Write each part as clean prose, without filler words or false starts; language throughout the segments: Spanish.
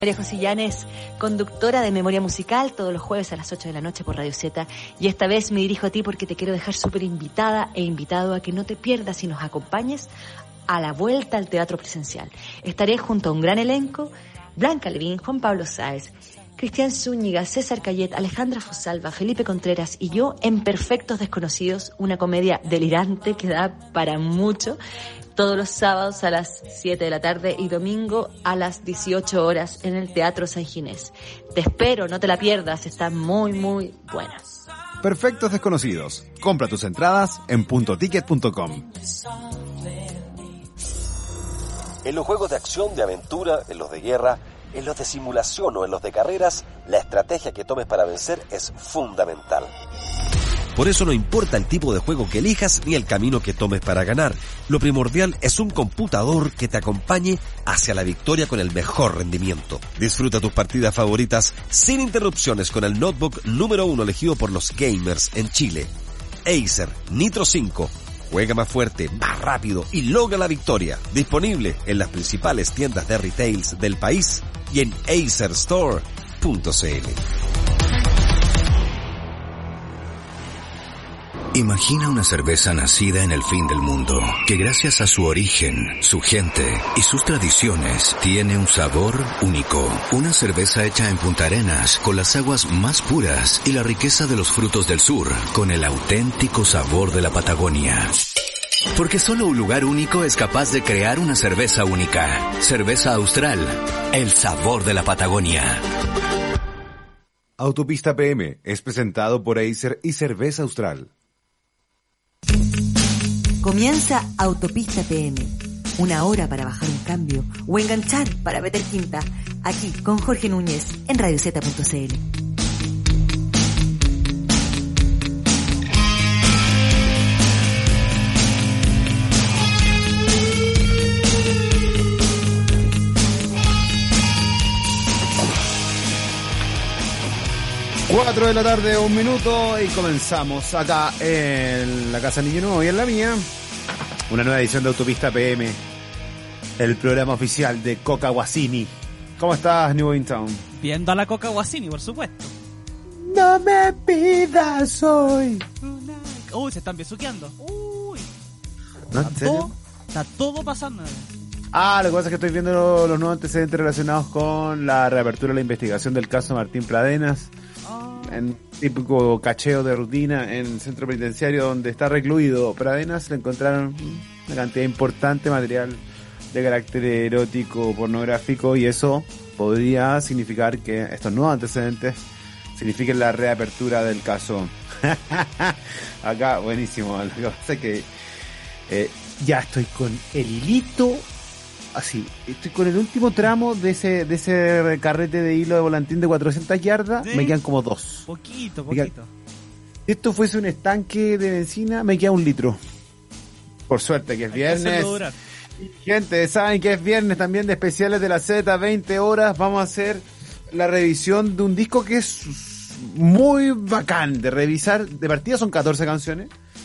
María José Llanes, conductora de Memoria Musical, todos los jueves a las 8 de la noche por Radio Z. Y esta vez me dirijo a ti porque te quiero dejar súper invitada e invitado a que no te pierdas y nos acompañes a la vuelta al teatro presencial. Estaré junto a un gran elenco: Blanca Levín, Juan Pablo Sáez, Cristian Zúñiga, César Cayet, Alejandra Fosalva, Felipe Contreras y yo en Perfectos Desconocidos, una comedia delirante que da para mucho. Todos los sábados a las 7 de la tarde y domingo a las 18 horas en el Teatro San Ginés. Te espero, no te la pierdas, está muy, muy buena. Perfectos Desconocidos. Compra tus entradas en puntoticket.com. En los juegos de acción, de aventura, en los de guerra, en los de simulación o en los de carreras, la estrategia que tomes para vencer es fundamental. Por eso no importa el tipo de juego que elijas ni el camino que tomes para ganar. Lo primordial es un computador que te acompañe hacia la victoria con el mejor rendimiento. Disfruta tus partidas favoritas sin interrupciones con el notebook número 1 elegido por los gamers en Chile. Acer Nitro 5. Juega más fuerte, más rápido y logra la victoria. Disponible en las principales tiendas de retails del país y en acerstore.cl. Imagina una cerveza nacida en el fin del mundo, que gracias a su origen, su gente y sus tradiciones, tiene un sabor único. Una cerveza hecha en Punta Arenas, con las aguas más puras y la riqueza de los frutos del sur, con el auténtico sabor de la Patagonia. Porque solo un lugar único es capaz de crear una cerveza única. Cerveza Austral, el sabor de la Patagonia. Autopista PM es presentado por Acer y Cerveza Austral. Comienza Autopista PM. Una hora para bajar un cambio o enganchar para meter quinta. Aquí con Jorge Núñez en RadioZ.cl. Cuatro de la tarde, 1 minuto, y comenzamos acá en la Casa Niño Nuevo y en la mía. Una nueva edición de Autopista PM, el programa oficial de Coca Guasini. ¿Cómo estás, New In Town? Viendo a la Coca Guasini, por supuesto. No me pidas hoy. Uy, se están besuqueando. Uy. ¿No? ¿En serio? Está todo pasando. Lo que pasa es que estoy viendo los nuevos antecedentes relacionados con la reapertura de la investigación del caso Martín Pradenas. En típico cacheo de rutina en el centro penitenciario donde está recluido Pradenas, le encontraron una cantidad importante de material de carácter erótico, pornográfico, y eso podría significar que estos nuevos antecedentes signifiquen la reapertura del caso. Acá, buenísimo. Lo que pasa es que ya estoy con el hilito. Así, estoy con el último tramo de ese carrete de hilo de volantín de 400 yardas, ¿sí? Me quedan como 2. Poquito. Si esto fuese un estanque de benzina, me queda 1 litro. Por suerte que es viernes. Gente, saben que es viernes también de especiales de la Z, 20 horas. Vamos a hacer la revisión de un disco que es muy bacán de revisar. De partida son 14 canciones.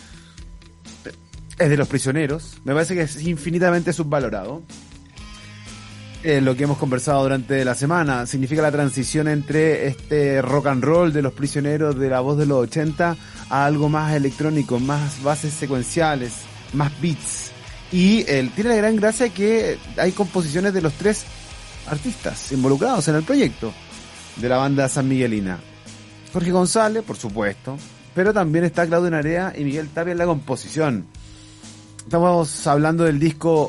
Es de Los Prisioneros. Me parece que es infinitamente subvalorado. Lo que hemos conversado durante la semana significa la transición entre este rock and roll de Los Prisioneros, de la voz de los 80, a algo más electrónico, más bases secuenciales, más beats. Y tiene la gran gracia que hay composiciones de los 3 artistas involucrados en el proyecto de la banda sanmiguelina. Jorge González, por supuesto, pero también está Claudio Narea y Miguel Tapia en la composición. Estamos hablando del disco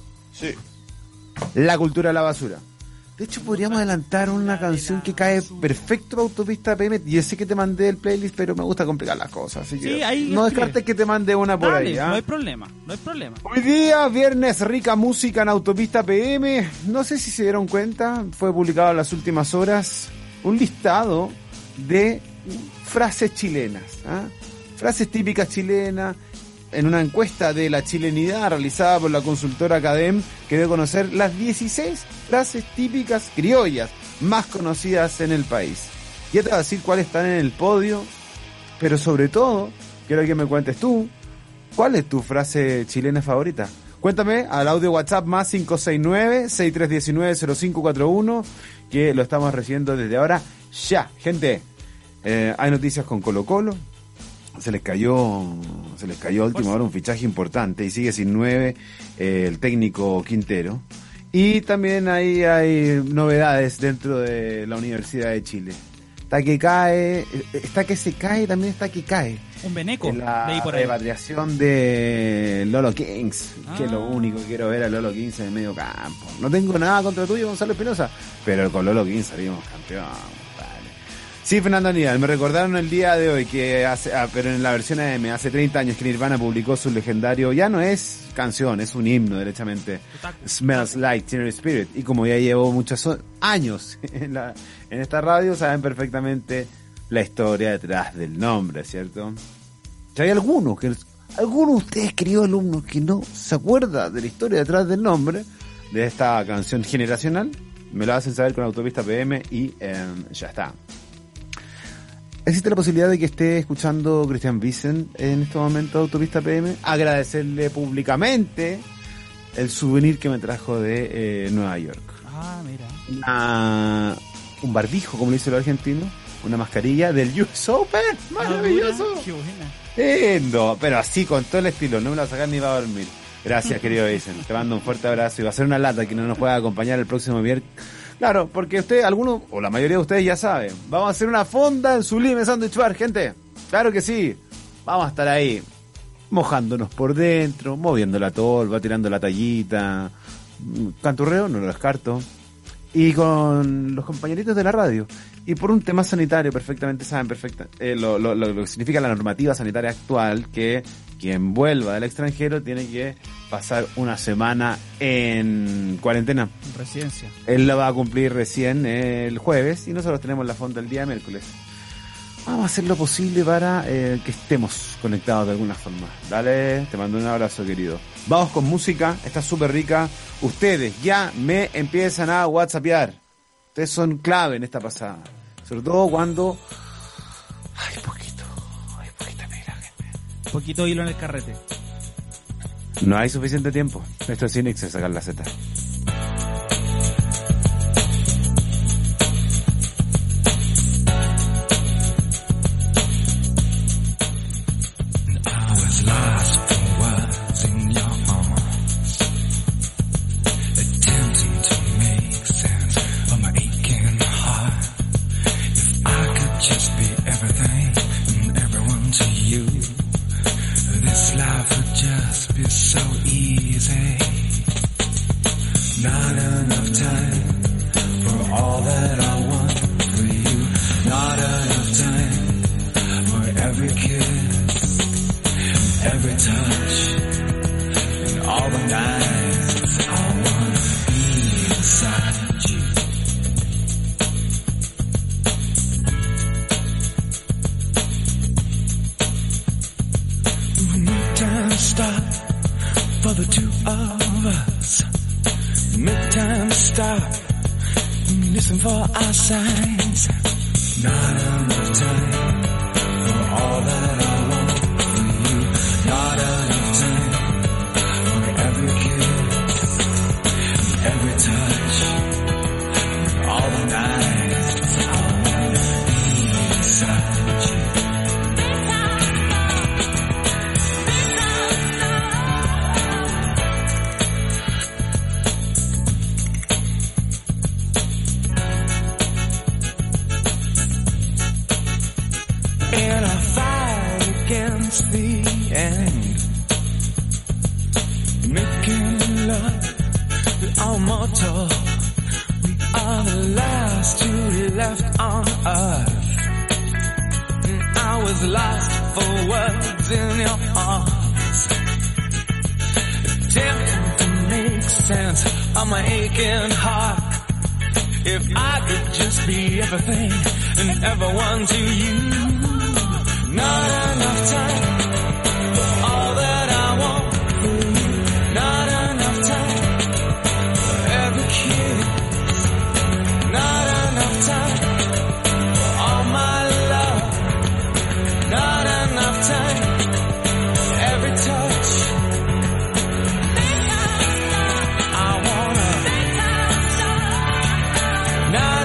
La Cultura de la Basura. De hecho, podríamos adelantar una canción que cae perfecto para Autopista PM. Yo sé que te mandé el playlist, pero me gusta complicar las cosas, así que no descartes que te mande una por ahí. No hay problema. Hoy día, viernes, rica música en Autopista PM. No sé si se dieron cuenta, fue publicado en las últimas horas un listado de frases chilenas, frases típicas chilenas. En una encuesta de la chilenidad realizada por la consultora Academ, que dio a conocer las 16 frases típicas criollas más conocidas en el país. Ya te voy a decir cuáles están en el podio, pero sobre todo, quiero que me cuentes tú, ¿cuál es tu frase chilena favorita? Cuéntame al audio WhatsApp más 569-6319-0541 que lo estamos recibiendo desde ahora ya. Gente, hay noticias con Colo-Colo. Se les cayó a última hora un fichaje importante y sigue sin 9 el técnico Quintero. Y también hay novedades dentro de la Universidad de Chile. Está que cae, está que se cae, también está que cae. Un beneco. La repatriación de Lolo Kings, que es lo único que quiero ver a Lolo Kings en el medio campo. No tengo nada contra tuyo, Gonzalo Espinosa, pero con Lolo Kings salimos campeón. Sí, Fernando Aníbal, me recordaron el día de hoy que pero en la versión AM, hace 30 años que Nirvana publicó su legendario, ya no es canción, es un himno derechamente, Smells Like Teen Spirit, y como ya llevo muchos años en esta radio, saben perfectamente la historia detrás del nombre, ¿cierto? Si hay alguno de ustedes, queridos alumnos, que no se acuerda de la historia detrás del nombre de esta canción generacional, me lo hacen saber con Autopista PM y ya está. ¿Existe la posibilidad de que esté escuchando Christian Wiesen en este momento Autopista PM? Agradecerle públicamente el souvenir que me trajo de Nueva York. Ah, mira. Un barbijo, como le dicen los argentinos, una mascarilla del US Open. ¡Maravilloso! Qué buena. Lindo, pero así, con todo el estilo, no me lo voy a sacar ni va a dormir. Gracias, querido Wiesen. Te mando un fuerte abrazo y va a ser una lata que no nos pueda acompañar el próximo viernes. Claro, porque usted, algunos, o la mayoría de ustedes ya saben, vamos a hacer una fonda en Sublime Sandwich Bar, gente. Claro que sí. Vamos a estar ahí, mojándonos por dentro, moviendo la tolva, tirando la tallita. Canturreo, no lo descarto. Y con los compañeritos de la radio. Y por un tema sanitario, perfectamente saben lo que significa la normativa sanitaria actual, que quien vuelva del extranjero tiene que pasar una semana en cuarentena. Residencia. Él la va a cumplir recién el jueves y nosotros tenemos la fonda el día miércoles. Vamos a hacer lo posible para que estemos conectados de alguna forma. Dale, te mando un abrazo, querido. Vamos con música, está súper rica. Ustedes ya me empiezan a whatsappear. Ustedes son clave en esta pasada. Sobre todo cuando hay poquita pila, gente. Poquito hilo en el carrete. No hay suficiente tiempo. Esto es Cinix, de sacar la Z. Not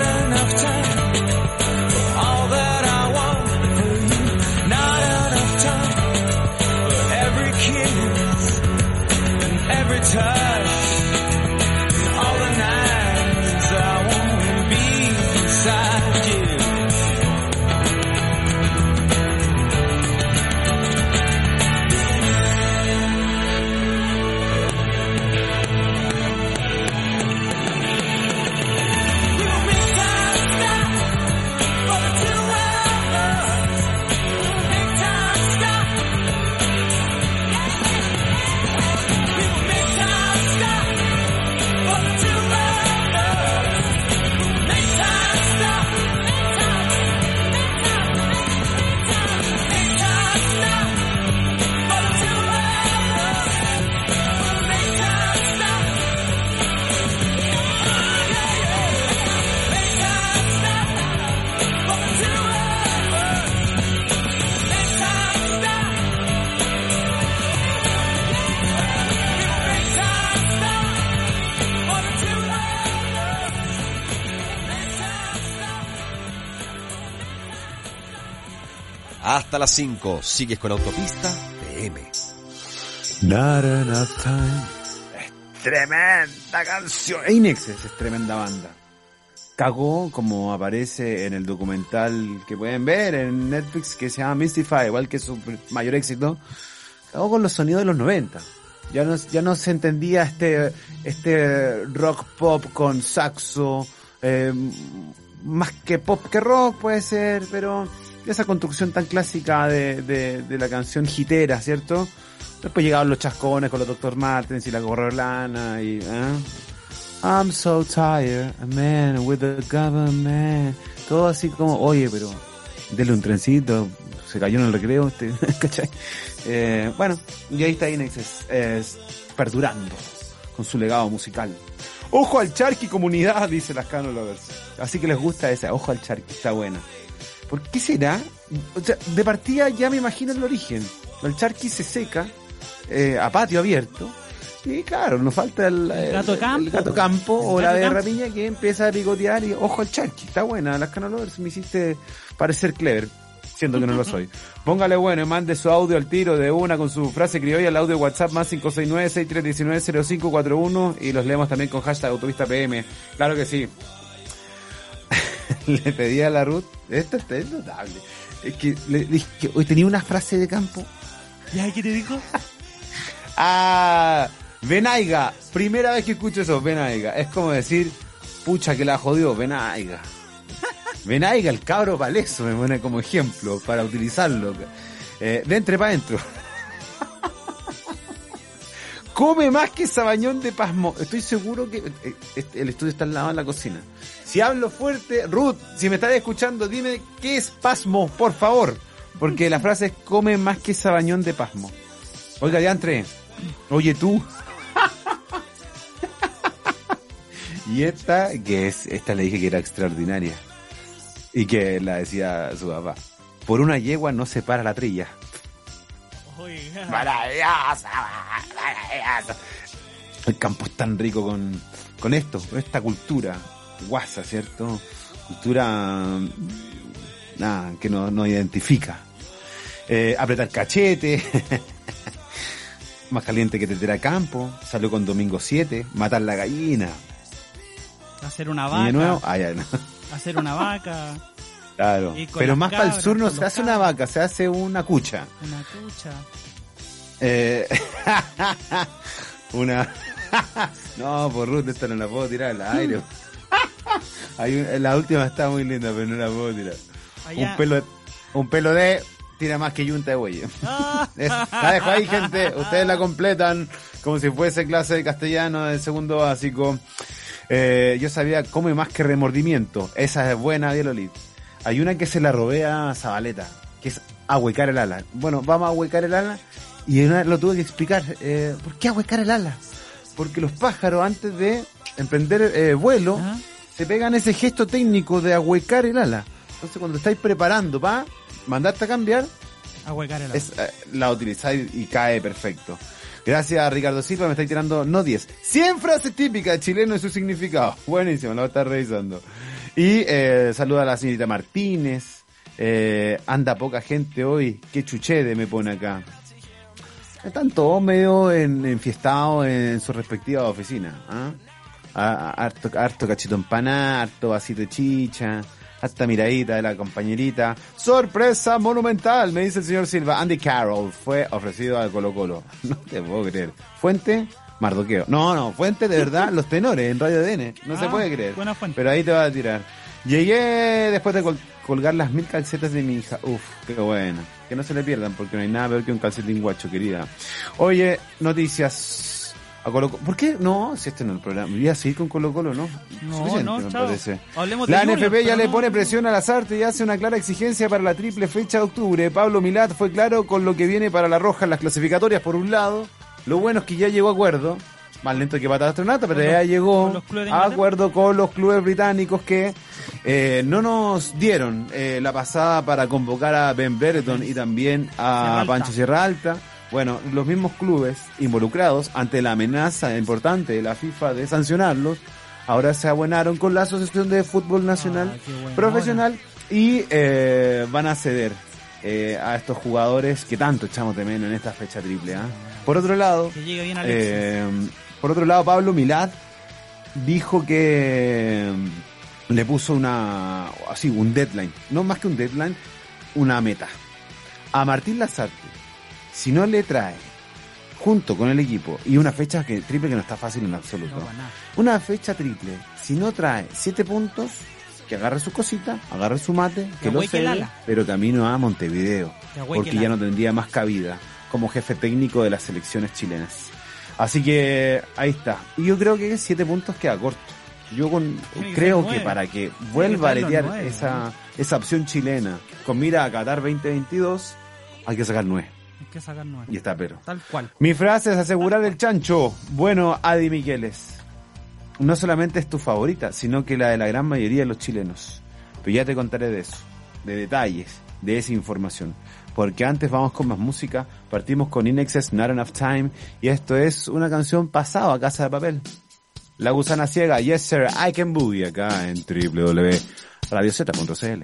Hasta las 5, sigues con Autopista PM. Not enough time. Es tremenda canción. Inexes es tremenda banda. Cagó, como aparece en el documental que pueden ver en Netflix, que se llama Mystify, igual que su mayor éxito. Cagó con los sonidos de los 90. Ya no se entendía este rock pop con saxo, más que pop que rock puede ser, pero esa construcción tan clásica de la canción hitera, ¿cierto? Después llegaban los chascones con los Dr. Martens y la Gorrolana y I'm so tired, a man with the government. Todo así como, oye, pero denle un trencito, se cayó en el recreo, ¿cachai? Bueno, y ahí está Inexes, perdurando con su legado musical. Ojo al Charqui, comunidad, dice las Cano Lovers. Así que les gusta esa, ojo al Charqui, está buena. ¿Por qué será? O sea, de partida ya me imagino el origen. El Charqui se seca a patio abierto. Y claro, nos falta el gato campo o la de rapiña que empieza a picotear y ojo al Charqui. Está buena, las Cano Lovers, me hiciste parecer clever, siendo que no lo soy. Póngale bueno y mande su audio al tiro de una con su frase criolla, el audio de WhatsApp más 569-6319-0541 y los leemos también con hashtag Autopista PM. Claro que sí. Le pedí a la Ruth, esto es notable, es que le dije que hoy tenía una frase de campo. ¿Ya qué te dijo? Benaiga, primera vez que escucho eso, Benaiga, es como decir, pucha que la jodió, Benaiga. Benaiga, el cabro paleso, me pone como ejemplo para utilizarlo. De entre para adentro. Come más que sabañón de pasmo. Estoy seguro que el estudio está al lado de la cocina. Si hablo fuerte, Ruth, si me estás escuchando, dime qué es pasmo, por favor. Porque la frase es come más que sabañón de pasmo. Oiga, diantre, oye tú. Y esta le dije que era extraordinaria. Y que la decía su papá. Por una yegua no se para la trilla. Oiga. Maravillosa. El campo es tan rico con esto, con esta cultura guasa, ¿cierto? Cultura que nos identifica. Apretar cachete. Más caliente que tetera campo. Salió con Domingo 7. Matar la gallina. Hacer una vaca. Y de nuevo, ya no. Hacer una vaca. Claro, pero más para el sur no se hace una vaca, se hace una cucha. Una cucha. No, por Ruth, esta no la puedo tirar al aire. La última está muy linda, pero no la puedo tirar. Allá. Un pelo de tira más que yunta de buey. La dejo ahí, gente. Ustedes la completan como si fuese clase de castellano del segundo básico. Yo sabía come más que remordimiento. Esa es buena, Dielolit. Hay una que se la robé a Zabaleta, que es ahuecar el ala. Bueno, vamos a ahuecar el ala y una lo tuve que explicar. ¿Por qué ahuecar el ala? Porque los pájaros antes de emprender vuelo se pegan ese gesto técnico de ahuecar el ala. Entonces cuando estáis preparando para mandarte a cambiar, ahuecar el ala. La utilizáis y cae perfecto. Gracias a Ricardo Silva, me estáis tirando no 10. 100 frases típicas de chileno y su significado. Buenísimo, lo voy a estar revisando. Y saluda a la señorita Martínez. Anda poca gente hoy. Qué chuchede me pone acá. Están todos medio enfiestados en sus respectivas oficinas. Harto cachito empanada, harto vasito de chicha, harta miradita de la compañerita. ¡Sorpresa monumental! Me dice el señor Silva. Andy Carroll fue ofrecido al Colo Colo. No te puedo creer. Fuente... Mardoqueo. No, fuente de verdad, los tenores en Radio ADN. No se puede creer. Buena fuente. Pero ahí te va a tirar. Llegué después de colgar las 1000 calcetas de mi hija. Uf, qué bueno. Que no se le pierdan porque no hay nada peor que un calcetín guacho, querida. Oye, noticias a Colo Colo. ¿Por qué? No, si este no es el programa. Voy a seguir con Colo Colo, ¿no? No, me chao. parece. Hablemos de la Junior, NFP ya le no. pone presión a las artes y hace una clara exigencia para la triple fecha de octubre. Pablo Milat fue claro con lo que viene para la Roja en las clasificatorias por un lado. Lo bueno es que ya llegó a acuerdo, más lento que Patada Astronauta, pero ya llegó a acuerdo con los clubes británicos que no nos dieron la pasada para convocar a Ben Brereton y también a Pancho Sierra Alta. Bueno, los mismos clubes involucrados ante la amenaza importante de la FIFA de sancionarlos, ahora se abuenaron con la Asociación de Fútbol Nacional Profesional y van a ceder. a estos jugadores que tanto echamos de menos en esta fecha triple. Por otro lado, que llegue bien Alexis. Pablo Milad dijo que le puso un deadline, no más que un deadline, una meta a Martín Lazarte. Si no le trae junto con el equipo y una fecha triple que no está fácil en absoluto, una fecha triple, si no trae 7 puntos, que agarre su cosita, agarre su mate, que lo cede, pero camino a Montevideo, porque ya no tendría más cabida como jefe técnico de las selecciones chilenas. Así que ahí está. Y yo creo que 7 puntos queda corto. Yo creo que para que vuelva a aletear esa opción chilena con mira a Qatar 2022, hay que sacar 9. Hay que sacar 9. Y está pero. Tal cual. Mi frase es asegurar el chancho. Bueno, Adi Miqueles, no solamente es tu favorita, sino que la de la gran mayoría de los chilenos. Pero ya te contaré de eso, de detalles, de esa información. Porque antes vamos con más música. Partimos con INXS, Not Enough Time. Y esto es una canción pasada a Casa de Papel. La Gusana Ciega, Yes Sir, I Can Boogie, acá en www.radiozeta.cl.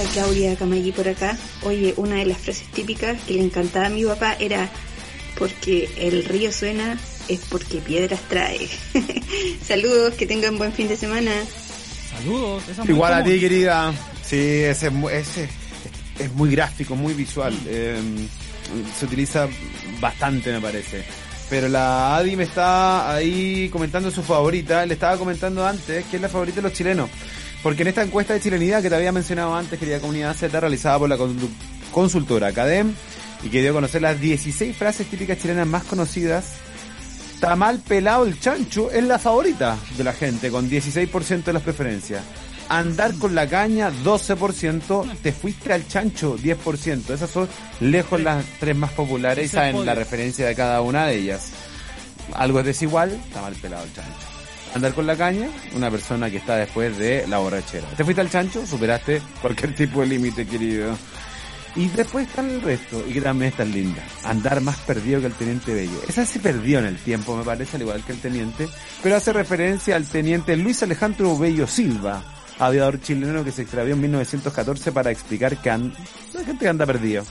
Claudia Camagui por acá. Oye, una de las frases típicas que le encantaba a mi papá era: porque el río suena es porque piedras trae. Saludos, que tengan buen fin de semana. Saludos. Esa es Igual a común. ti, querida. Sí, ese es muy gráfico, muy visual. Se utiliza bastante, me parece. Pero la Adi me está ahí comentando su favorita. Le estaba comentando antes que es la favorita de los chilenos. Porque en esta encuesta de chilenidad que te había mencionado antes, querida comunidad Z, realizada por la consultora Academ, y que dio a conocer las 16 frases típicas chilenas más conocidas, está mal pelado el chancho, es la favorita de la gente, con 16% de las preferencias. Andar con la caña, 12%. Te fuiste al chancho, 10%. Esas son lejos las tres más populares, y saben la referencia de cada una de ellas. Algo es desigual, está mal pelado el chancho. Andar con la caña, una persona que está después de la borrachera. Te fuiste al chancho, superaste cualquier tipo de límite, querido. Y después están el resto, y que también están lindas. Andar más perdido que el teniente Bello. Esa se perdió en el tiempo, me parece, al igual que el teniente, pero hace referencia al teniente Luis Alejandro Bello Silva, aviador chileno que se extravió en 1914 para explicar que la gente anda perdido.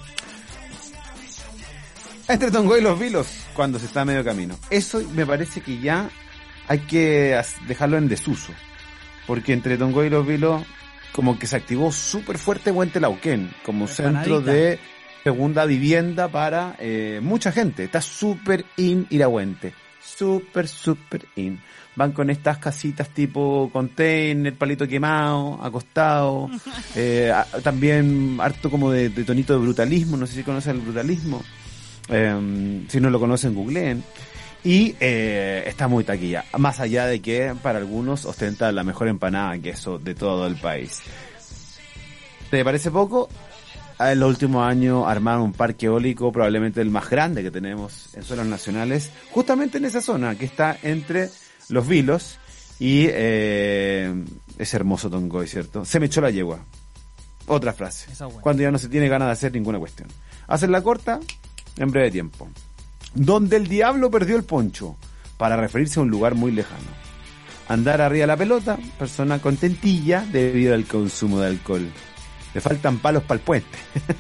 Entre Tongoy y los Vilos, cuando se está a medio camino. Eso me parece que ya hay que dejarlo en desuso, porque entre Tongoy y los Vilos como que se activó súper fuerte Huentelauquén como centro de segunda vivienda para mucha gente. Está súper ir a Huente, súper in. Van con estas casitas tipo container, palito quemado, acostado, también harto como de tonito de brutalismo. No sé si conocen el brutalismo, si no lo conocen, googleen. Y está muy taquilla, más allá de que para algunos ostenta la mejor empanada de queso de todo el país. ¿Te parece poco? En los últimos años armaron un parque eólico, probablemente el más grande que tenemos en suelos nacionales, justamente en esa zona que está entre Los Vilos y ese hermoso Tongoy, ¿cierto? Se me echó la yegua. Otra frase. Cuando ya no se tiene ganas de hacer ninguna cuestión. Hacerla corta en breve tiempo. Donde el diablo perdió el poncho, para referirse a un lugar muy lejano. Andar arriba de la pelota, persona contentilla debido al consumo de alcohol. Le faltan palos para el puente.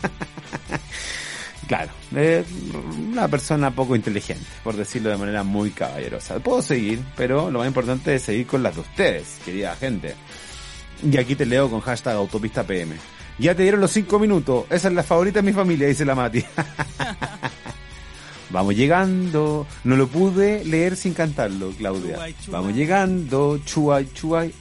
Claro, una persona poco inteligente, por decirlo de manera muy caballerosa. Puedo seguir, pero lo más importante es seguir con las de ustedes, querida gente. Y aquí te leo con hashtag autopista PM. Ya te dieron los 5 minutos, esa es la favorita de mi familia, dice la Mati. Vamos llegando, no lo pude leer sin cantarlo, Claudia. Chuay, chuay. Vamos llegando, chuay, chuay.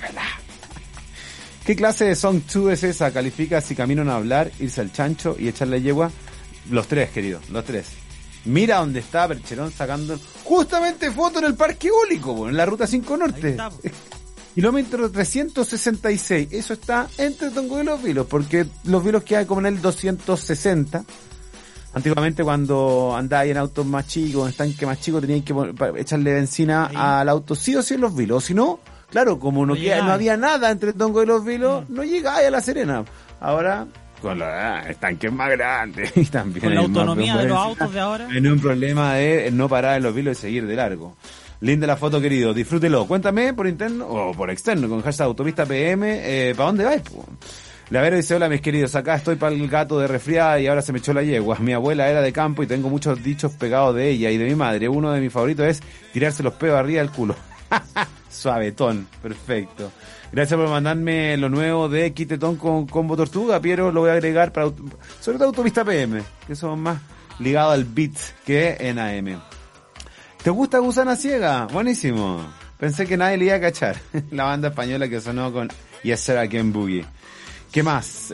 ¿Qué clase de song 2 es esa? Califica si caminan a hablar, irse al chancho y echarle yegua. Los tres, querido, los tres. Mira dónde está Percherón sacando justamente foto en el parque eólico, en la ruta 5 Norte. Kilómetro 366. Eso está entre Tongoy y Los Vilos, porque Los Vilos queda como en el 260. Antiguamente cuando andáis en autos más chicos, en estanque más chico, tenían que echarle benzina al auto sí o sí en Los Vilos. O si no, claro, como no había nada entre Tongoy y Los Vilos, no llegáis a La Serena. Ahora, con los estanques más grandes y también con la autonomía de los autos de ahora, en un problema de no parar en Los Vilos y seguir de largo. Linda la foto, querido, disfrútelo. Cuéntame por interno o por externo con hashtag autopista PM, ¿para dónde vais? La Vera dice: hola mis queridos, acá estoy para el gato de resfriada y ahora se me echó la yegua. Mi abuela era de campo y tengo muchos dichos pegados de ella y de mi madre. Uno de mis favoritos es tirarse los pedos arriba del culo. Suavetón, perfecto. Gracias por mandarme lo nuevo de Quitetón con Combo Tortuga, Piero, lo voy a agregar para sobre todo autopista PM, que son más ligados al beat que en AM. ¿Te gusta Gusana Ciega? Buenísimo. Pensé que nadie le iba a cachar. La banda española que sonó con Yes Sir Again Boogie. ¿Qué más?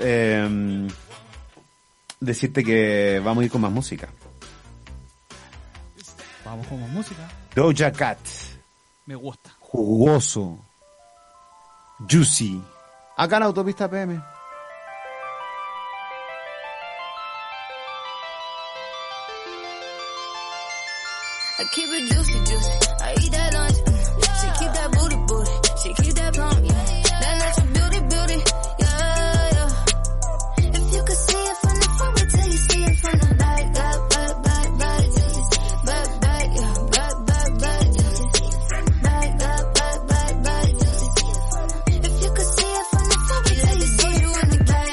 Decirte que vamos a ir con más música. Vamos con más música. Doja Cat. Me gusta. Jugoso. Juicy. Acá en Autopista PM. I keep it juicy, juicy. I eat that lunch. She keep that booty, booty. She keep that plump. That natural beauty, beauty. Yeah, yeah. If you could see it from the front, wait till you see it from the back. Back, back, back, back, juicy. Back, back, yeah. Back, back, back, juicy. Back, back, back, back, back, juicy. If you could see it from the front, wait till you see it from the back.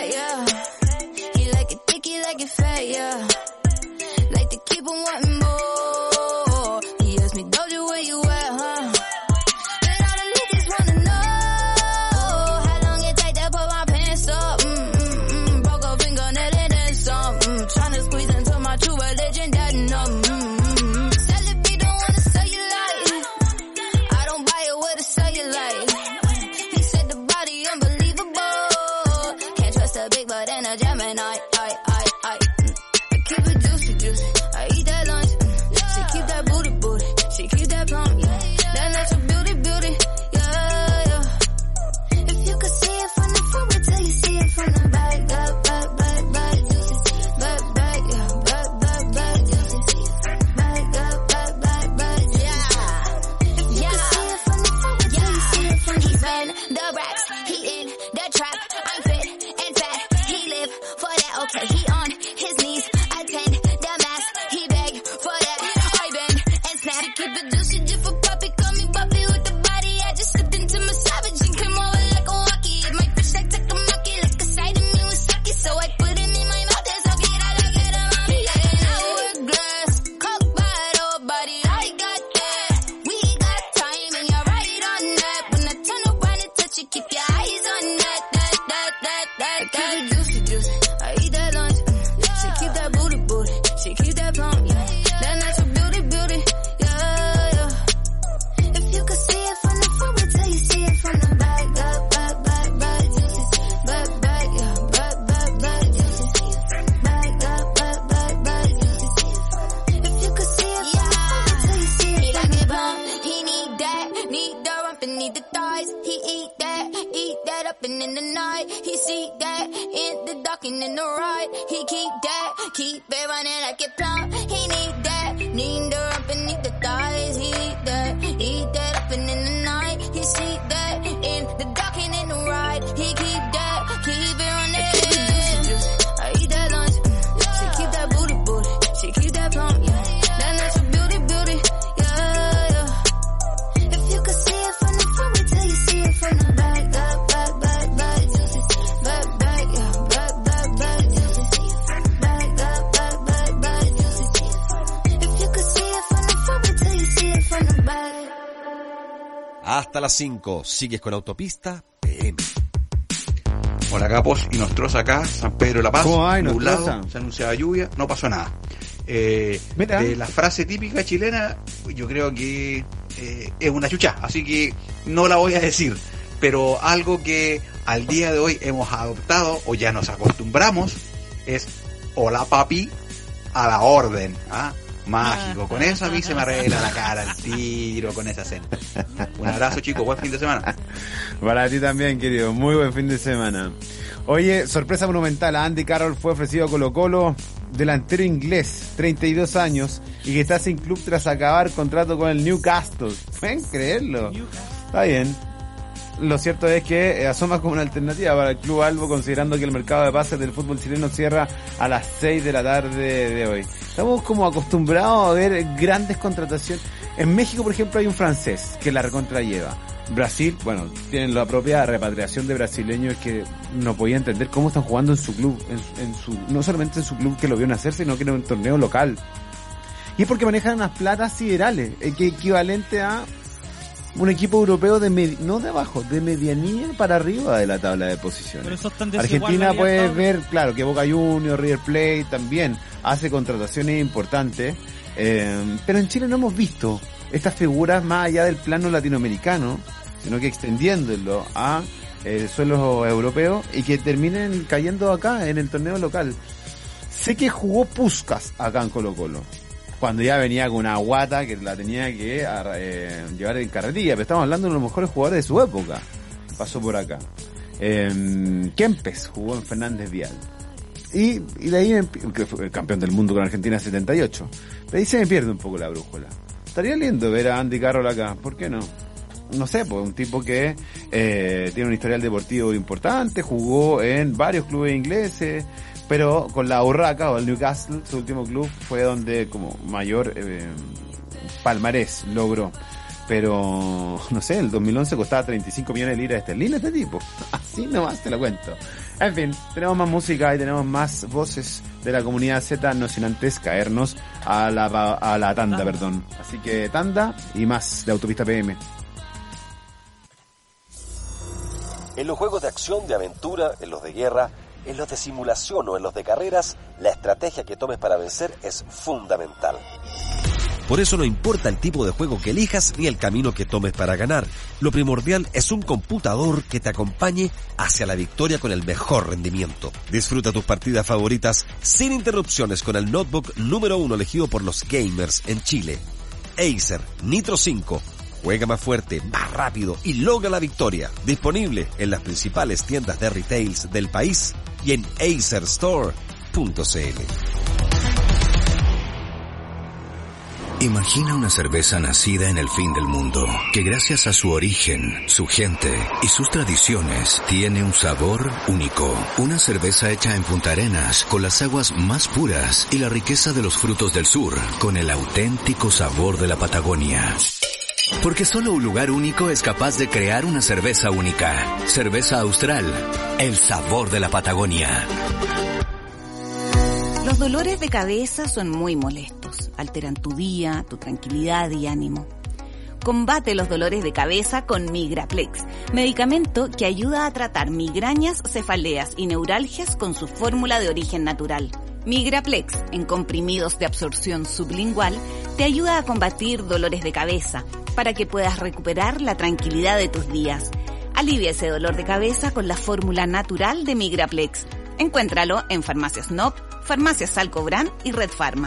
like it fat, yeah. Like to keep on wanting more. He asked me, Doja, where you at, huh? And all the niggas wanna know how long it take to put my pants up. Broke a fingernail and then some. Tryna squeeze into my true religion, that numb. Celebrate, don't wanna sell you light. I don't buy it with a cellulite. He said the body unbelievable. Can't trust a big butt and a Gemini. I keep it juicy, juicy. I eat that lunch. She keep that booty, booty. She keep that plump. That natural beauty, beauty. Yeah, yeah. If you could see it from the front, wait till you see it from the back. Back, back, back, back, juicy. Back, back, yeah. Back, back, back, juicy. Back, back, back, back, back, yeah. If you could see it from the front, wait till you see it from the back. He's in the racks. He in the trap. I'm fit and fat. He live for that. Okay, he on his knees. Attend the mass. He beg for that. I bend and snap. Keep it juicy, just for puppy. Call me puppy with the body. I just slipped into my savage and came over like a walkie. My fish like takamaki. Like a side of me with sake. So I put him in my mouth and suck it. I like it around me. Yeah, hourglass. Coke bottle, buddy. I got that. We got time and you're right on that. When I turn around and touch you, keep your eyes on that. Keep it juicy, juicy. I eat that lunch. She keep that booty, booty. She keep that plump. That natural beauty, beauty. Yeah, yeah. If you could see it from the front, wait till you see it from the back. Back, back, back, back, juicy. Back, back, yeah. Back, back, back, juicy. Back, back, back, back, back, juicy. If you could see it from the front, wait till you see it from the back. He need that, need the rump and need the thighs. He eat that up and in the night. He see that in the dark and in the ride. He keep it running like it plumb. He need the rump and need the thighs. He eat that up and in the night. He see that in the dark and in the ride. He keep it running. I eat that lunch. She keep that booty, booty. She keep that plump. That natural beauty, beauty. Yeah, yeah. If you could see it from the front, wait till you see it from the back. Back, back, back, back, juicy. Back, back, yeah. Back, back, back, juicy. Back, back, back, back, back, juicy. If you could see it from the front, wait till you see it from the back. Hasta las 5, sigues con Autopista PM. Hola capos y Nostrosa acá, San Pedro de la Paz, ¿Cómo hay, nublado, Nostrosa? se anunciaba lluvia, no pasó nada. De la frase típica chilena, yo creo que es una chucha, así que no la voy a decir, pero algo que al día de hoy hemos adoptado o ya nos acostumbramos es hola papi, a la orden, ¿ah? Mágico, con eso a mí se me arregla la cara al tiro con ese acento. Un abrazo chicos, buen fin de semana. Para ti también, querido, muy buen fin de semana. Oye, sorpresa monumental, Andy Carroll fue ofrecido a Colo-Colo, delantero inglés, 32 años, y que está sin club tras acabar contrato con el Newcastle. ¿Pueden creerlo? Está bien. Lo cierto es que asoma como una alternativa para el club albo, considerando que el mercado de pases del fútbol chileno cierra a las 6 de la tarde de hoy. Estamos como acostumbrados a ver grandes contrataciones. En México, por ejemplo, hay un francés que la recontra lleva. Brasil, bueno, tienen la propia repatriación de brasileños que no podía entender cómo están jugando en su club, en su, no solamente en su club que lo vio nacer, sino que en un torneo local. Y es porque manejan unas platas siderales, que equivalente a un equipo europeo no de abajo, de medianía para arriba de la tabla de posiciones. Pero eso es tan Argentina puede ver, claro, que Boca Juniors, River Plate también hace contrataciones importantes, pero en Chile no hemos visto estas figuras más allá del plano latinoamericano, sino que extendiéndolo a suelos europeos y que terminen cayendo acá en el torneo local. Sé que jugó Puskás acá en Colo-Colo, cuando ya venía con una guata que la tenía que llevar en carretilla, pero estamos hablando de uno de los mejores jugadores de su época. Pasó por acá. Kempes jugó en Fernández Vial. Y de ahí, que fue el campeón del mundo con Argentina 78. De ahí se me pierde un poco la brújula. Estaría lindo ver a Andy Carroll acá, ¿por qué no? No sé, pues un tipo que tiene un historial deportivo importante, jugó en varios clubes ingleses, pero con la Urraca o el Newcastle, su último club, fue donde como mayor palmarés logró. Pero, no sé, el 2011 costaba 35 millones de liras esterlinas este tipo. Así nomás te lo cuento. En fin, tenemos más música y tenemos más voces de la comunidad Z, no sin antes caernos a la tanda, perdón. Así que tanda y más de Autopista PM. En los juegos de acción, de aventura, en los de guerra, en los de simulación o en los de carreras, la estrategia que tomes para vencer es fundamental. Por eso no importa el tipo de juego que elijas ni el camino que tomes para ganar. Lo primordial es un computador que te acompañe hacia la victoria con el mejor rendimiento. Disfruta tus partidas favoritas sin interrupciones con el notebook número 1 elegido por los gamers en Chile. Acer Nitro 5. Juega más fuerte, más rápido y logra la victoria. Disponible en las principales tiendas de retails del país y en acerstore.cl. Imagina una cerveza nacida en el fin del mundo, que gracias a su origen, su gente y sus tradiciones, tiene un sabor único. Una cerveza hecha en Punta Arenas, con las aguas más puras y la riqueza de los frutos del sur, con el auténtico sabor de la Patagonia. Porque solo un lugar único es capaz de crear una cerveza única. Cerveza Austral, el sabor de la Patagonia. Los dolores de cabeza son muy molestos, alteran tu día, tu tranquilidad y ánimo. Combate los dolores de cabeza con Migraplex, medicamento que ayuda a tratar migrañas, cefaleas y neuralgias con su fórmula de origen natural. Migraplex, en comprimidos de absorción sublingual, te ayuda a combatir dolores de cabeza para que puedas recuperar la tranquilidad de tus días. Alivia ese dolor de cabeza con la fórmula natural de Migraplex. Encuéntralo en Farmacias NOP, Farmacias Salcobrán y Red Pharma.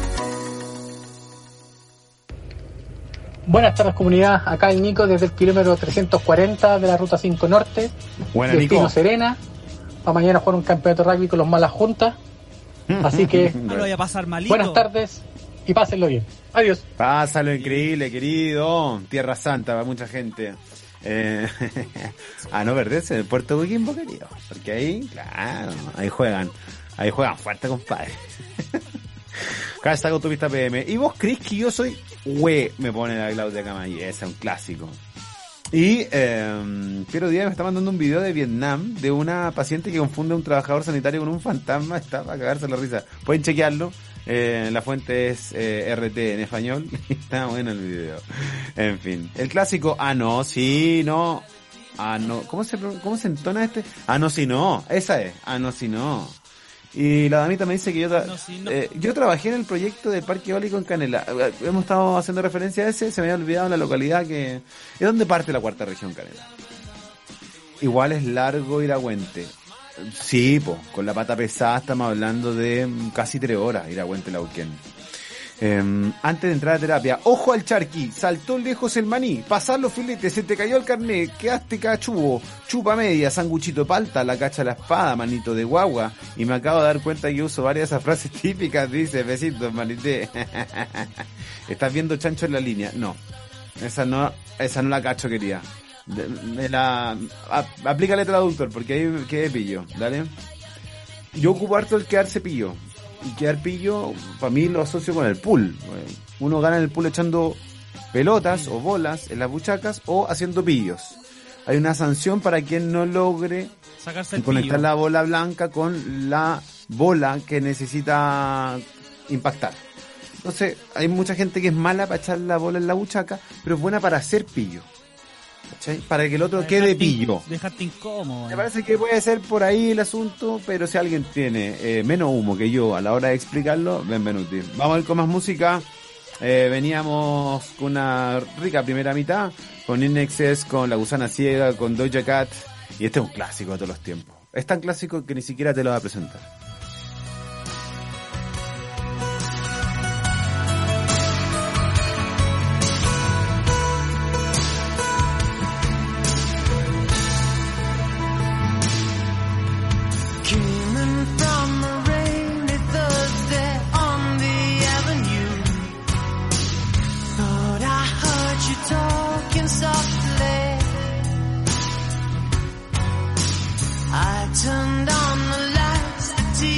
Buenas tardes, comunidad. Acá el Nico desde el kilómetro 340 de la Ruta 5 Norte. Buena, Destino Nico. Serena. Para mañana jugar un campeonato de rugby con los Malas Juntas. Así que No lo voy a pasar malito. buenas tardes y pásenlo bien. Adiós. Pásalo increíble, querido. Tierra Santa para mucha gente. A no perderse en el Puerto Coquimbo, querido. Porque ahí, claro, ahí juegan fuerte, compadre. Hashtag Autopista PM. ¿Y vos crees que yo soy me pone la Claudia Camay? Ese es un clásico. Y Piero Díaz me está mandando un video de Vietnam de una paciente que confunde a un trabajador sanitario con un fantasma. Está para cagarse la risa. Pueden chequearlo. La fuente es RT en español. Está bueno el video. En fin. El clásico, no, sí, no. No. ¿Cómo se entona este? No, sí, no. Esa es. No, sí, no. Y la damita me dice que yo trabajé en el proyecto del Parque Eólico en Canela. Hemos estado haciendo referencia a ese. Se me había olvidado la localidad que es donde parte la cuarta región, Canela. Igual es largo Irahuente. Sí, con la pata pesada estamos hablando de casi 3 horas Irahuente-Lauquén. Antes de entrar a terapia, ojo al charqui, saltó lejos el maní, pasar los filetes, se te cayó el carnet, quedaste cachubo, chupa media, sanguchito palta, la cacha la espada, manito de guagua, y me acabo de dar cuenta que uso varias de esas frases típicas, dice, besitos, manité. ¿Estás viendo chancho en la línea? No, esa no la cacho, quería. Aplícale traductor, porque ahí quedé pillo, ¿dale? Yo ocupo harto el quedarse pillo. Y quedar pillo, para mí lo asocio con el pool. Uno gana en el pool echando pelotas o bolas en las buchacas o haciendo pillos. Hay una sanción para quien no logre conectar la bola blanca con la bola que necesita impactar. Entonces, hay mucha gente que es mala para echar la bola en la buchaca, pero es buena para hacer pillo. ¿Cachai? Para que el otro quede pillo. Dejarte incómodo. Me parece que puede ser por ahí el asunto, pero si alguien tiene menos humo que yo a la hora de explicarlo, benvenuti. Vamos a ir con más música. Veníamos con una rica primera mitad, con Inexes, con La Gusana Ciega, con Doja Cat, y este es un clásico de todos los tiempos. Es tan clásico que ni siquiera te lo voy a presentar. Turned on the lights, the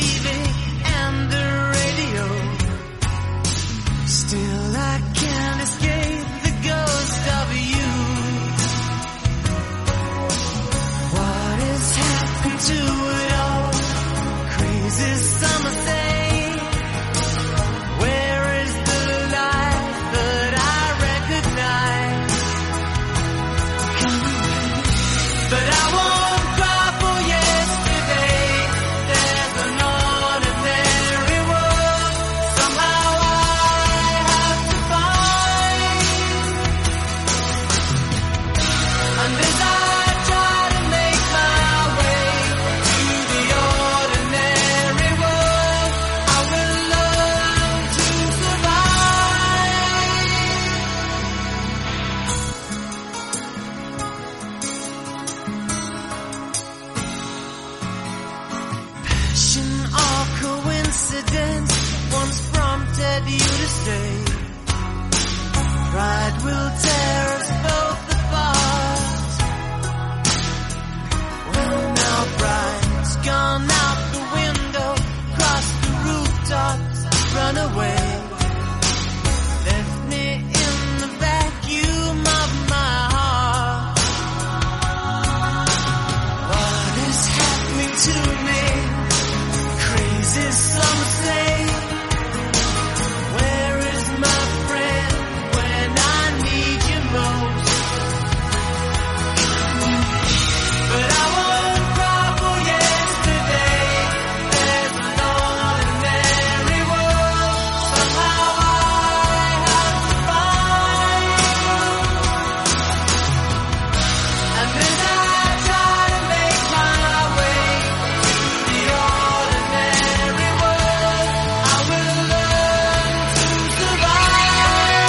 stay. Pride will tear us both apart. Well, now pride's gone out the window, cross the rooftops, run away. Left me in the vacuum of my heart. What is happening to me? Crazy, some say. Where is my friend when I need you most? But I won't cry for yesterday. There's an ordinary world. Somehow I have to find. And then I try to make my way to the ordinary world. I will learn to survive.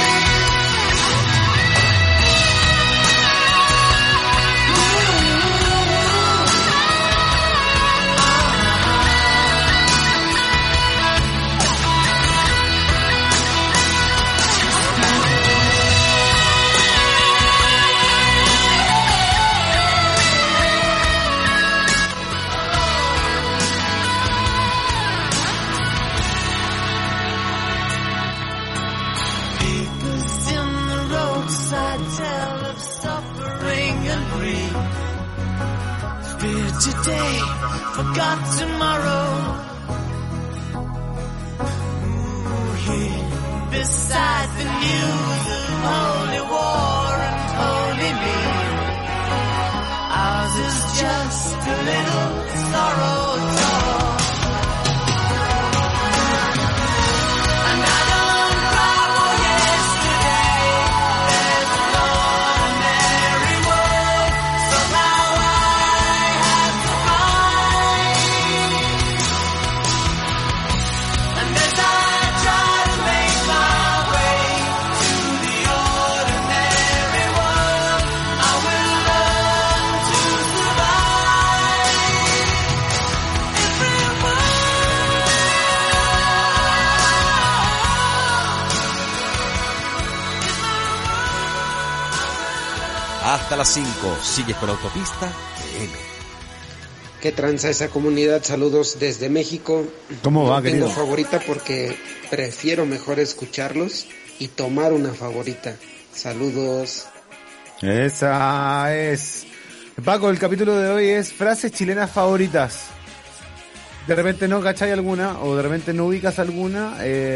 Papers in the roadside tell of suffering and grief. Fear today, forgot tomorrow. Ooh, here beside the news of holy war and holy me. Ours is just a little sorrow talk. And I don't cry for yesterday. There's an ordinary world. Somehow I have to find. And as I try to make my way to the ordinary world, I will learn to survive. Hasta las 5, sigues con Autopista FM. ¿Qué tranza esa comunidad? Saludos desde México. ¿Cómo va, No tengo querido? favorita porque prefiero mejor escucharlos y tomar una favorita. Saludos. Esa es. Paco, el capítulo de hoy es frases chilenas favoritas. De repente no cachai alguna o de repente no ubicas alguna.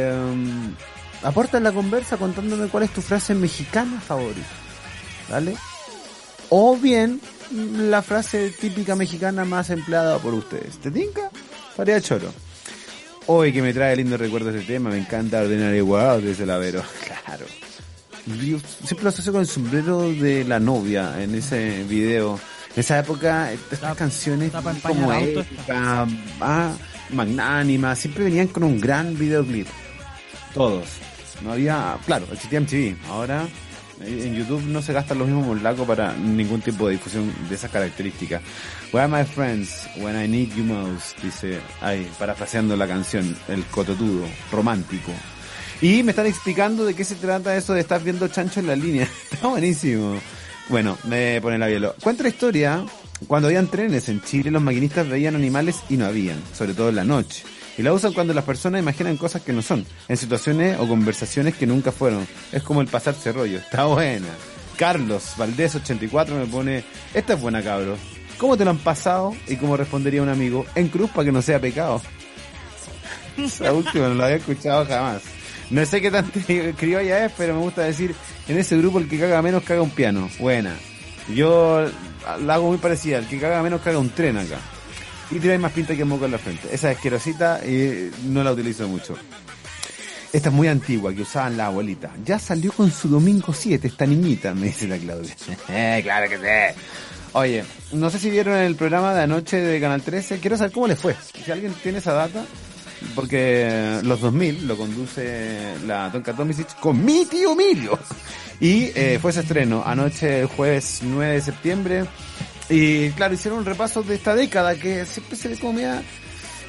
Aporta en la conversa contándome cuál es tu frase mexicana favorita. ¿Vale? O bien la frase típica mexicana más empleada por ustedes. ¿Te tinca? Faría choro. Hoy que me trae lindo recuerdo este tema, me encanta Ordinary World desde el Avero. Claro. Yo siempre lo asocio con el sombrero de la novia en ese video. En esa época, estas canciones como épica, magnánima, siempre venían con un gran videoclip. Todos. No había, claro, existía MTV. Ahora en YouTube no se gastan los mismos molacos para ningún tipo de difusión de esas características. Where are my friends when I need you most? Dice, ahí, parafraseando la canción, el cototudo, romántico. Y me están explicando de qué se trata eso de estar viendo chancho en la línea. Está buenísimo. Bueno, me pone la bielo. Cuenta la historia, cuando habían trenes en Chile, los maquinistas veían animales y no habían, sobre todo en la noche. Y la usan cuando las personas imaginan cosas que no son, en situaciones o conversaciones que nunca fueron. Es como el pasarse rollo. Está buena. Carlos Valdés 84 me pone, esta es buena, cabros. ¿Cómo te lo han pasado? Y cómo respondería un amigo, en cruz para que no sea pecado. Esa última no la había escuchado jamás. No sé qué tan criolla es, pero me gusta decir, en ese grupo el que caga menos caga un piano. Buena. Yo la hago muy parecida, el que caga menos caga un tren acá. Y tiráis más pinta que moco en la frente. Esa es asquerosita y no la utilizo mucho. Esta es muy antigua, que usaban la abuelita. Ya salió con su domingo 7 esta niñita, me dice la Claudia. Claro que sí. Oye, no sé si vieron el programa de anoche de Canal 13. Quiero saber cómo les fue. Si alguien tiene esa data, porque los 2000 lo conduce la Tonka Tomisic con mi tío Emilio. Y fue ese estreno anoche, el jueves 9 de septiembre. Y claro, hicieron un repaso de esta década que siempre se ve como media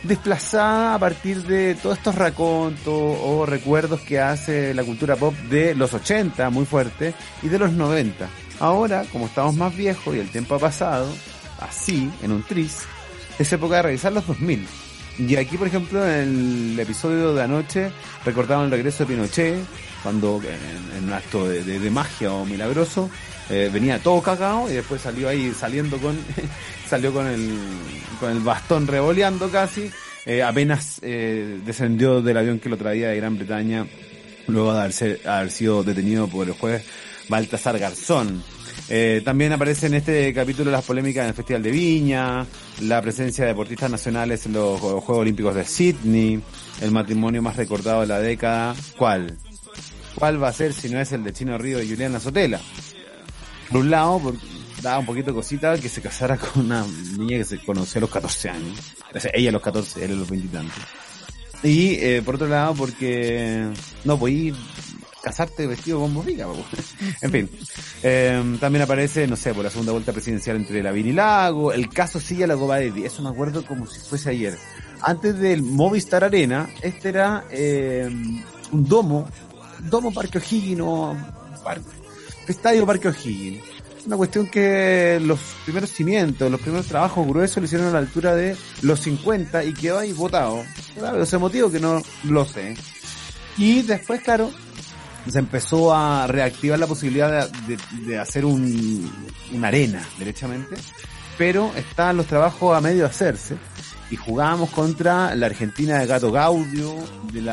desplazada a partir de todos estos racontos o recuerdos que hace la cultura pop de los 80, muy fuerte, y de los 90. Ahora, como estamos más viejos y el tiempo ha pasado, así, en un tris, es época de revisar los 2000. Y aquí, por ejemplo, en el episodio de anoche, recordaban el regreso de Pinochet, cuando en un acto de magia o milagroso, venía todo cagado y después salió ahí salió con el bastón revoleando casi, apenas descendió del avión que lo traía de Gran Bretaña, luego de haber sido detenido por el juez Baltasar Garzón. También aparece en este capítulo las polémicas en el Festival de Viña, la presencia de deportistas nacionales en los Juegos Olímpicos de Sydney, el matrimonio más recordado de la década. ¿Cuál va a ser si no es el de Chino Río y Juliana Sotela? Por un lado, daba un poquito de cosita que se casara con una niña que se conoció a los 14 años. O sea, ella a los 14, él a los 20 y tantos. Y por otro lado, porque no podí casarte vestido con borrica. En fin. También aparece, no sé, por la segunda vuelta presidencial entre Lavín y Lago, el caso Silla la Copa de 10. Eso me acuerdo como si fuese ayer. Antes del Movistar Arena, este era un domo Parque O'Higgins o Estadio Parque O'Higgins. Una cuestión que los primeros cimientos, los primeros trabajos gruesos lo hicieron a la altura de los 50 y quedó ahí botado. Claro, ese motivo que no lo sé. Y después, claro, se empezó a reactivar la posibilidad de hacer una arena, derechamente. Pero están los trabajos a medio de hacerse. Y jugábamos contra la Argentina de Gato Gaudio, de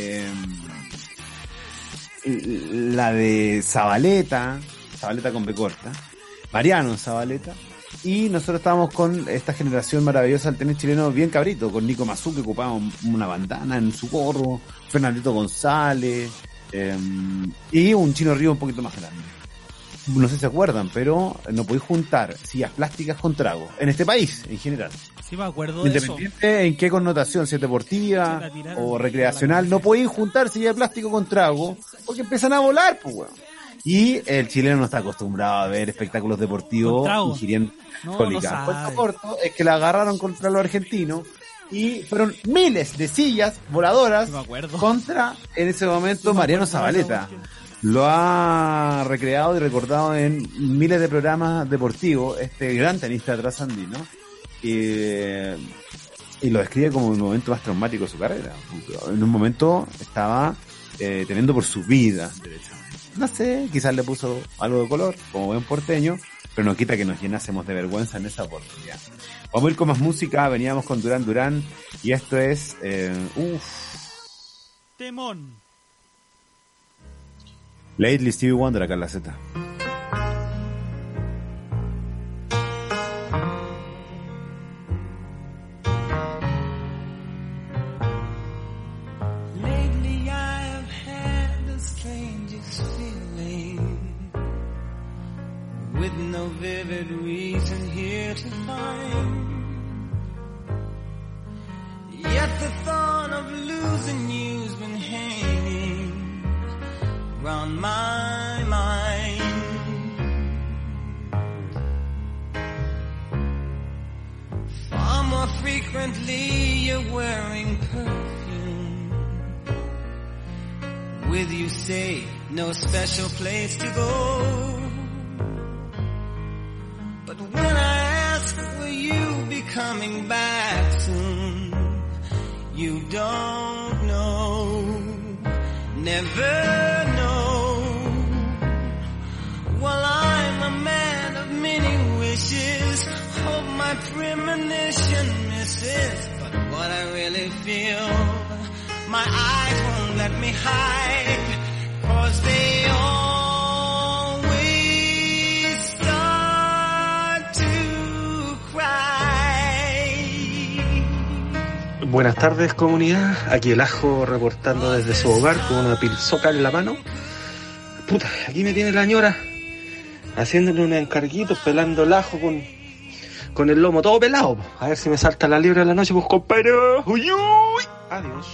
la de Zabaleta con B corta, Mariano Zabaleta, y nosotros estábamos con esta generación maravillosa del tenis chileno bien cabrito, con Nico Mazú, que ocupaba una bandana en su gorro, Fernandito González, y un Chino Río un poquito más grande. No sé si se acuerdan, pero no podéis juntar sillas plásticas con trago, en este país, en general. Sí, me acuerdo de eso. Independiente en qué connotación, si es deportiva o recreacional, no podéis juntar silla de plástico con trago, porque empiezan a volar, pues, weón. Y el chileno no está acostumbrado a ver espectáculos deportivos ingiriendo alcohólicas. Cuento corto es que la agarraron contra los argentinos y fueron miles de sillas voladoras contra, en ese momento, Mariano Zabaleta. Lo ha recreado y recordado en miles de programas deportivos, este gran tenista trasandino, y lo describe como el momento más traumático de su carrera. En un momento estaba temiendo por su vida, derechamente. No sé, quizás le puso algo de color, como buen porteño, pero no quita que nos llenásemos de vergüenza en esa oportunidad. Vamos a ir con más música, veníamos con Duran Duran, y esto es... Temón. Lately Stevie Wonder acá en la Z. Lately I've had the strangest feeling, with no vivid reason here to find. Yet the thought of losing you's been hanging round my mind. Far more frequently you're wearing perfume. With you say no special place to go. But when I ask will you be coming back soon, you don't know, never know. Well, I'm a man of many wishes, hope my premonition misses. But what I really feel, my eyes won't let me hide, 'cause they always start to cry. Buenas tardes, comunidad. Aquí el Ajo reportando desde su hogar con una pilsoca en la mano. Puta, aquí me tiene la ñora haciéndole un encarguito, pelando el ajo con el lomo todo pelado. A ver si me salta la liebre de la noche, pues, compadre. Uy, uy. Adiós.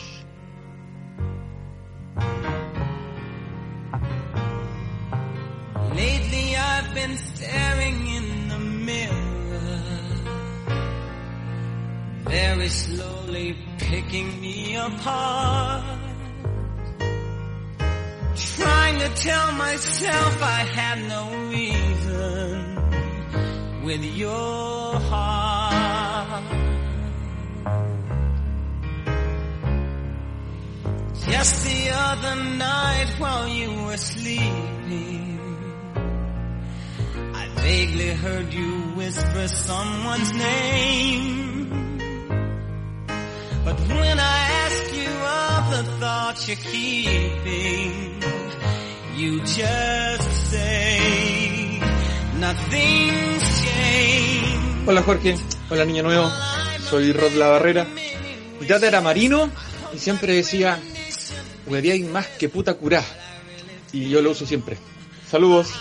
Lately I've been staring in the mirror, very slowly picking me apart. Trying to tell myself I had no reason with your heart. Just the other night while you were sleeping, I vaguely heard you whisper someone's name. But when I ask you of the thoughts you're keeping, you just say nothing's changed. Hola Jorge, hola Niño Nuevo, soy Rod La Barrera. Mi tata era marino y siempre decía, hueveáis más que puta curá. Y yo lo uso siempre. Saludos.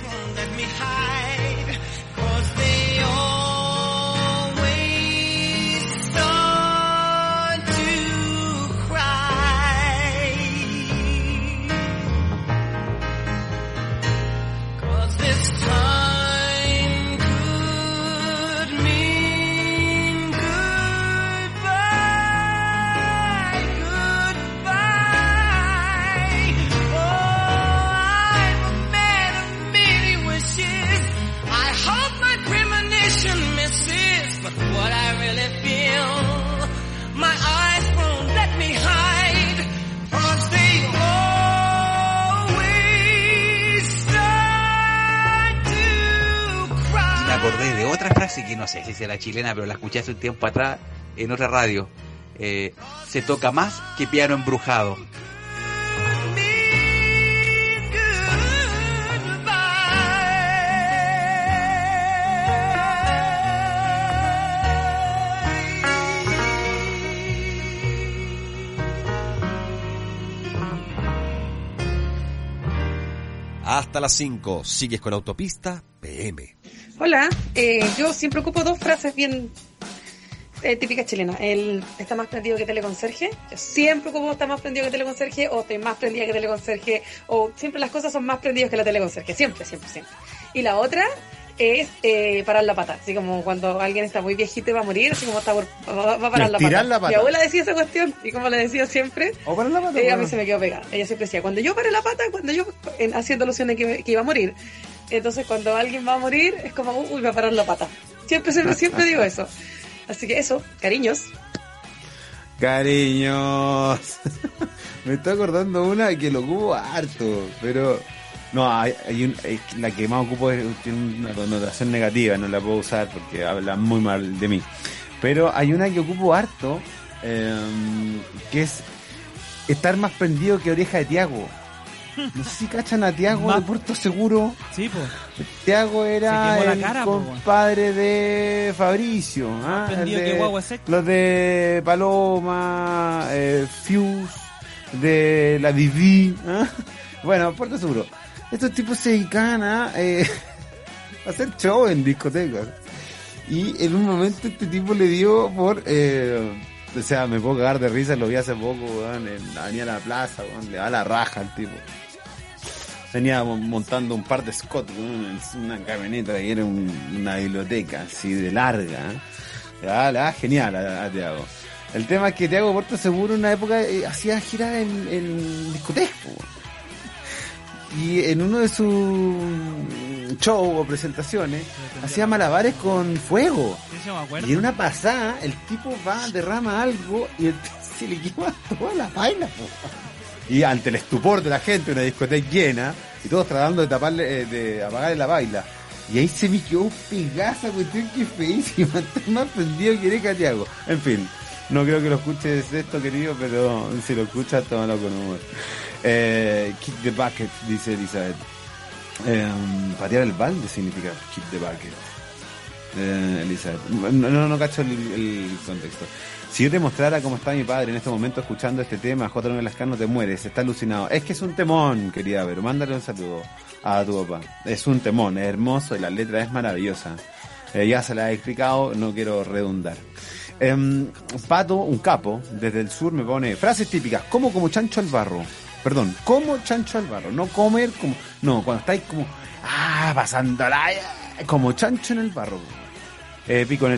Acordé de otra frase que no sé si será chilena, pero la escuché hace un tiempo atrás en otra radio. Se toca más que piano embrujado. Hasta las 5, sigues con Autopista PM. Hola, yo siempre ocupo dos frases bien típicas chilenas. El está más prendido que teleconserje. Yo siempre ocupo está más prendido que teleconserje, o estoy más prendida que teleconserje, o siempre las cosas son más prendidas que la teleconserje. Siempre. Y la otra es parar la pata. Así como cuando alguien está muy viejito y va a morir, así como va a parar la pata. Mi abuela decía esa cuestión, y como le decía siempre, o parar la pata, a mí se me quedó pegada. Ella siempre decía, cuando yo pare la pata, haciendo alusión a que iba a morir. Entonces cuando alguien va a morir es como, uy, va a parar la pata. Siempre digo eso. Así que eso, cariños. Me estoy acordando una que lo ocupo harto, pero no, la que más ocupo tiene una connotación negativa, no la puedo usar porque habla muy mal de mí. Pero hay una que ocupo harto, que es estar más prendido que Oreja de Tiago. No sé si cachan a Tiago de Puerto Seguro. Sí, pues. Tiago era el compadre de Fabricio. Los de Paloma, Fuse, de la Vivi. Bueno, Puerto Seguro. Estos tipos se dedican a hacer show en discotecas. Y en un momento este tipo le dio por... o sea, me puedo cagar de risa, lo vi hace poco, en la Avenida La Plaza, le da la raja al tipo. Venía montando un par de Scott, una camioneta que era una biblioteca, así de larga. Le da genial a Tiago. El tema es que Tiago Puerto Seguro en una época hacía girar en discotecas. Y en uno de sus shows o presentaciones hacía malabares con fuego. Y en una pasada el tipo derrama algo y se le quema toda la vaina. Y ante el estupor de la gente, una discoteca llena y todos tratando de taparle, de apagarle la baila. Y ahí se me quedó pegada esa cuestión que es feísima. Estoy más prendido que Erika Tiago. En fin, no creo que lo escuches esto, querido, pero si lo escuchas, tómalo con humor. Kick the bucket, dice Elizabeth. Patear el balde significa kick the bucket. Elizabeth. No cacho el contexto. Si yo te mostrara cómo está mi padre en este momento escuchando este tema, J. Lascano, te mueres, está alucinado. Es que es un temón, querida, pero mándale un saludo a tu papá. Es un temón, es hermoso y la letra es maravillosa. Ya se la he explicado, no quiero redundar. Pato, un capo, desde el sur me pone frases típicas, como chancho al barro. Perdón, como chancho al barro, no comer como... No, cuando estáis como... pasándola, como chancho en el barro. Pico en el ojo.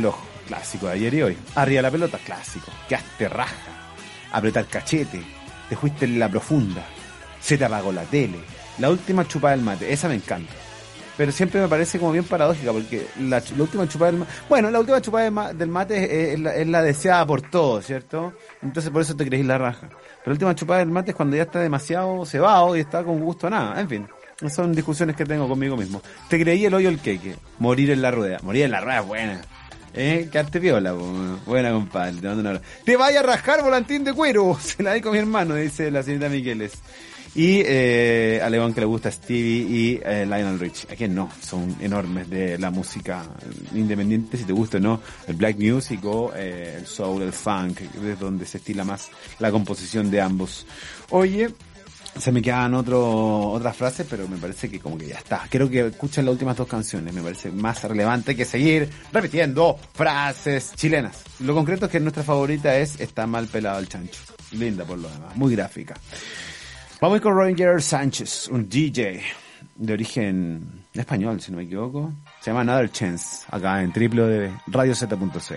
clásico de ayer y hoy. Arriba la pelota, clásico. Quedaste raja. Apretar cachete. Te fuiste en la profunda. Se te apagó la tele. La última chupada del mate, esa me encanta. Pero siempre me parece como bien paradójica, porque la última chupada del mate... Bueno, la última chupada del mate es la deseada por todos, ¿cierto? Entonces por eso te creís la raja. Pero la última chupada del mate es cuando ya está demasiado cebado y está con gusto a nada. En fin, son discusiones que tengo conmigo mismo. Te creí el hoyo el queque. Morir en la rueda. Morir en la rueda es buena. Quedarte piola, buena compadre. Te mando un abrazo. Te vaya a rascar, volantín de cuero. Se la di con mi hermano, dice la señorita Miqueles. Y a León que le gusta Stevie y Lionel Rich. ¿A quién no? Son enormes de la música independiente, si te gusta o no, el black music o el soul, el funk, es donde se estila más la composición de ambos. Oye, se me quedan otras frases, pero me parece que como que ya está. Quiero que escuchen las últimas dos canciones, me parece más relevante que seguir repitiendo frases chilenas. Lo concreto es que nuestra favorita es Está mal pelado el chancho. Linda por lo demás, muy gráfica. Vamos con Roger Sánchez, un DJ de origen español, si no me equivoco. Se llama Another Chance, acá en www.radiozeta.cl.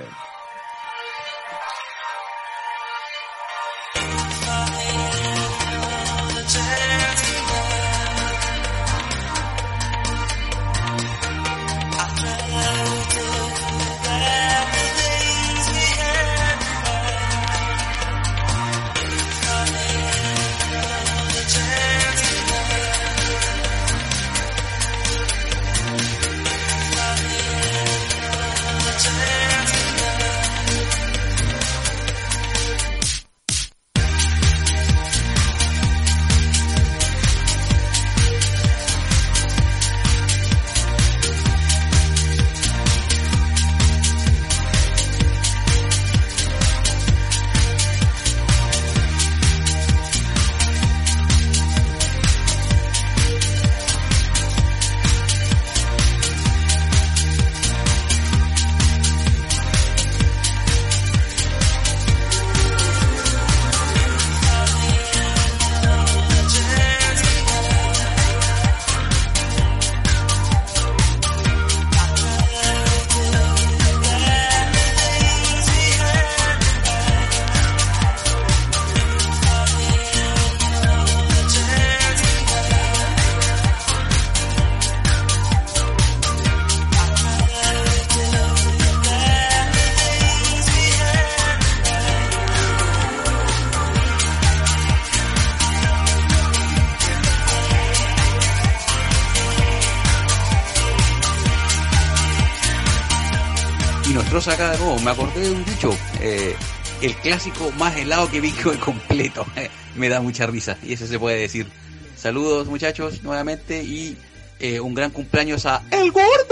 Acá de nuevo, me acordé de un dicho, el clásico más helado que Vico de completo. Me da mucha risa y eso se puede decir. Saludos muchachos nuevamente y un gran cumpleaños a El Gordo.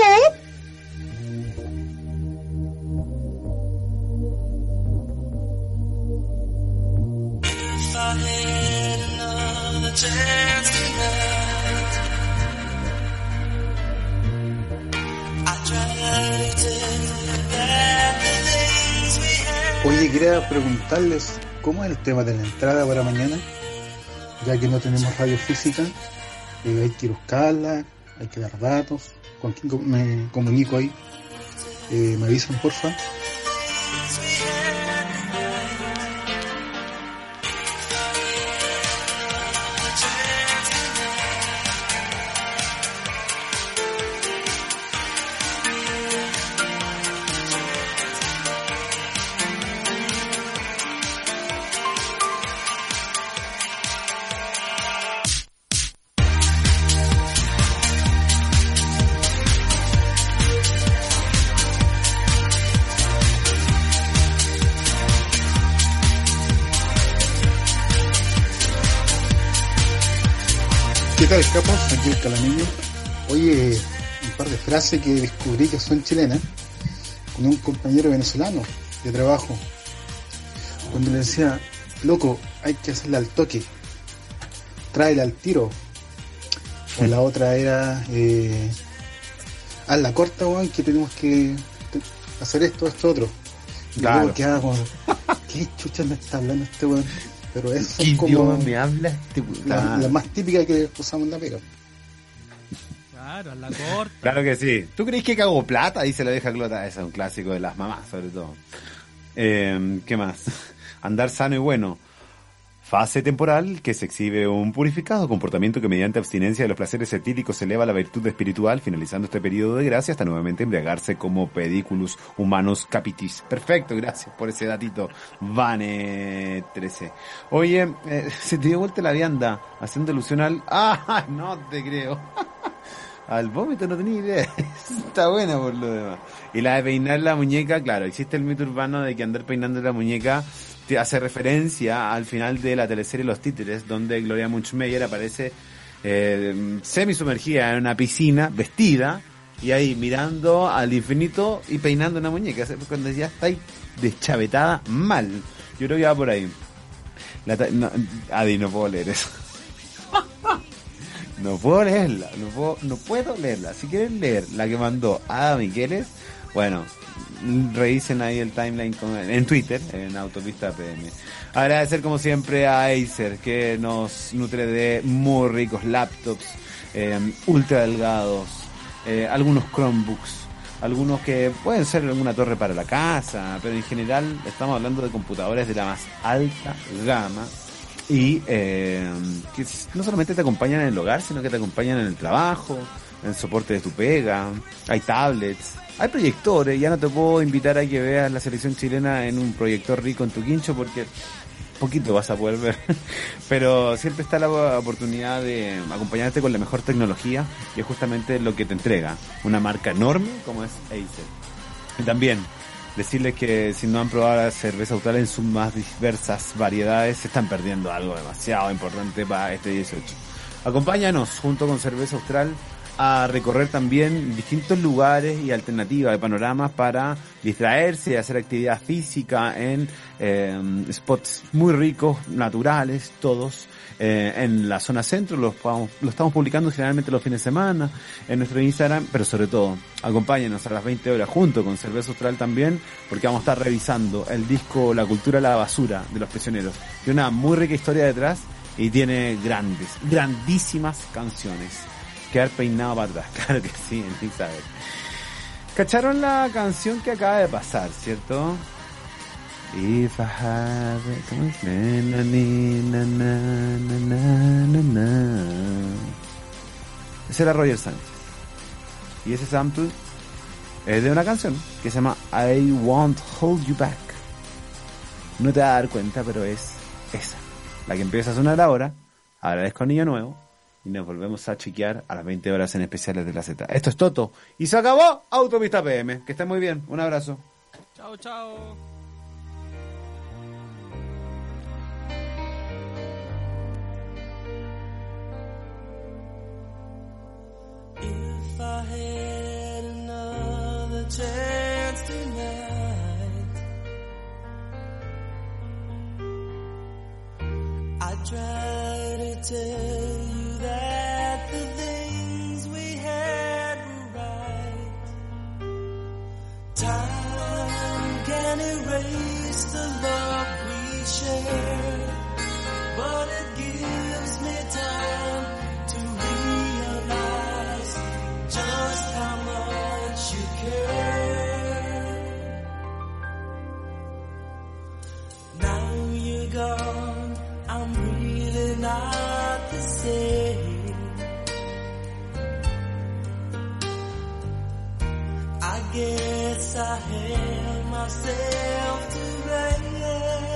Oye, quería preguntarles cómo es el tema de la entrada para mañana, ya que no tenemos radio física, hay que buscarla, hay que dar datos, con quién me comunico ahí, me avisan porfa. ¿Qué tal, capos? Aquí el Calamiño. Oye, un par de frases que descubrí que son chilenas con un compañero venezolano de trabajo. Cuando le decía, loco, hay que hacerle al toque, tráela al tiro. O la otra era, haz la corta, weón, que tenemos que hacer esto, otro. Y claro. luego quedaba como, ¿qué chucha me está hablando este weón? Pero eso ¿qué es como idioma me habla? la más típica que usamos en la pega. Claro, a la corta. Claro que sí. ¿Tú crees que cago plata? Dice la vieja Clota. Ese es un clásico de las mamás, sobre todo. ¿Qué más? Andar sano y bueno. Fase temporal que se exhibe un purificado comportamiento que mediante abstinencia de los placeres etílicos eleva la virtud espiritual, finalizando este periodo de gracia hasta nuevamente embriagarse como pediculus humanos capitis. Perfecto, gracias por ese datito, Vane 13. Oye, se te dio vuelta la vianda haciendo alusión al... ¡Ah! No te creo. Al vómito no tenía idea. Está buena por lo demás. Y la de peinar la muñeca, claro, existe el mito urbano de que andar peinando la muñeca te hace referencia al final de la teleserie Los Títeres, donde Gloria Muchmeyer aparece semi-sumergida en una piscina, vestida, y ahí mirando al infinito y peinando una muñeca. Cuando ya está ahí deschavetada mal. Yo creo que va por ahí. Adi, no puedo leer eso. No puedo leerla, no puedo leerla. Si quieren leer la que mandó Ada Miqueles, bueno, revisen ahí el timeline en Twitter, en Autopista PM. Agradecer como siempre a Acer, que nos nutre de muy ricos laptops, ultra delgados, algunos Chromebooks, algunos que pueden ser alguna torre para la casa, pero en general estamos hablando de computadores de la más alta gama. Y que no solamente te acompañan en el hogar, sino que te acompañan en el trabajo, en el soporte de tu pega. Hay tablets, hay proyectores. Ya no te puedo invitar a que veas la selección chilena en un proyector rico en tu quincho, porque poquito vas a poder ver. Pero siempre está la oportunidad de acompañarte con la mejor tecnología, y es justamente lo que te entrega una marca enorme como es Acer. Y también decirles que si no han probado la cerveza Austral en sus más diversas variedades, se están perdiendo algo demasiado importante para este 18. Acompáñanos junto con Cerveza Austral a recorrer también distintos lugares y alternativas de panoramas para distraerse y hacer actividad física en spots muy ricos, naturales, todos. En la zona centro lo estamos publicando generalmente los fines de semana en nuestro Instagram, pero sobre todo acompáñenos a las 20 horas junto con Cerveza Austral también, porque vamos a estar revisando el disco La Cultura de la Basura de Los Prisioneros. Tiene una muy rica historia detrás y tiene grandísimas canciones. Quedar peinado para atrás, claro que sí, en fin, saber. ¿Cacharon la canción que acaba de pasar, cierto? If I have it, ¿cómo es? Ese era Roger Sánchez. Y ese sample es de una canción que se llama I Won't Hold You Back. No te vas a dar cuenta, pero es esa, la que empieza a sonar ahora. Agradezco a Niño Nuevo y nos volvemos a chequear a las 20 horas en especiales de la Z. Esto es Toto y se acabó Autopista PM. Que estén muy bien, un abrazo. Chao, chao. If I had another chance tonight, I'd try to tell you that the things we had were right. Time can erase the love we shared, but it gives me time to realize just how much you care. Now you're gone, I'm really not the same. I guess I held myself to blame.